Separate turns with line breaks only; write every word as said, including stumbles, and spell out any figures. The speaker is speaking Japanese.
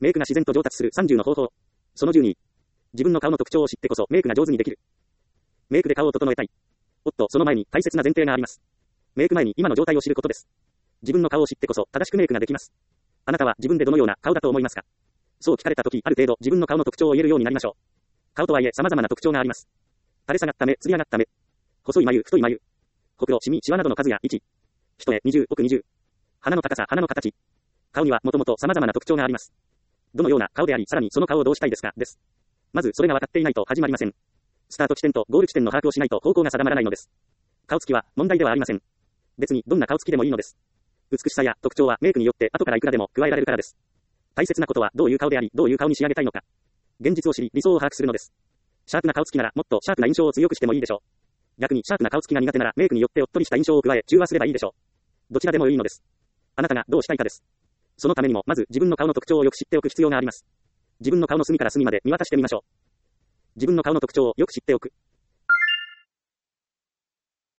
メイクが自然と上達するさんじゅうの方法。そのじゅうに。自分の顔の特徴を知ってこそメイクが上手にできる。メイクで顔を整えたい。おっと、その前に大切な前提があります。メイク前に今の状態を知ることです。自分の顔を知ってこそ正しくメイクができます。あなたは自分でどのような顔だと思いますか？そう聞かれたとき、ある程度自分の顔の特徴を言えるようになりましょう。顔とはいえ様々な特徴があります。垂れ下がった目、つり上がった目。細い眉、太い眉。ほくろ、シミ、シワなどの数や位置。一重、二重、奥二重。鼻の高さ、鼻の形。顔にはもともと様々な特徴があります。どのような顔であり、さらにその顔をどうしたいですか、です。まずそれが分かっていないと始まりません。スタート地点とゴール地点の把握をしないと方向が定まらないのです。顔つきは問題ではありません。別にどんな顔つきでもいいのです。美しさや特徴はメイクによって後からいくらでも加えられるからです。大切なことはどういう顔であり、どういう顔に仕上げたいのか。現実を知り、理想を把握するのです。シャープな顔つきならもっとシャープな印象を強くしてもいいでしょう。逆にシャープな顔つきが苦手ならメイクによっておっとりした印象を加え中和すればいいでしょう。どちらでもいいのです。あなたがどうしたいかです。そのためにもまず自分の顔の特徴をよく知っておく必要があります。自分の顔の隅から隅まで見渡してみましょう。自分の顔の特徴をよく知っておく。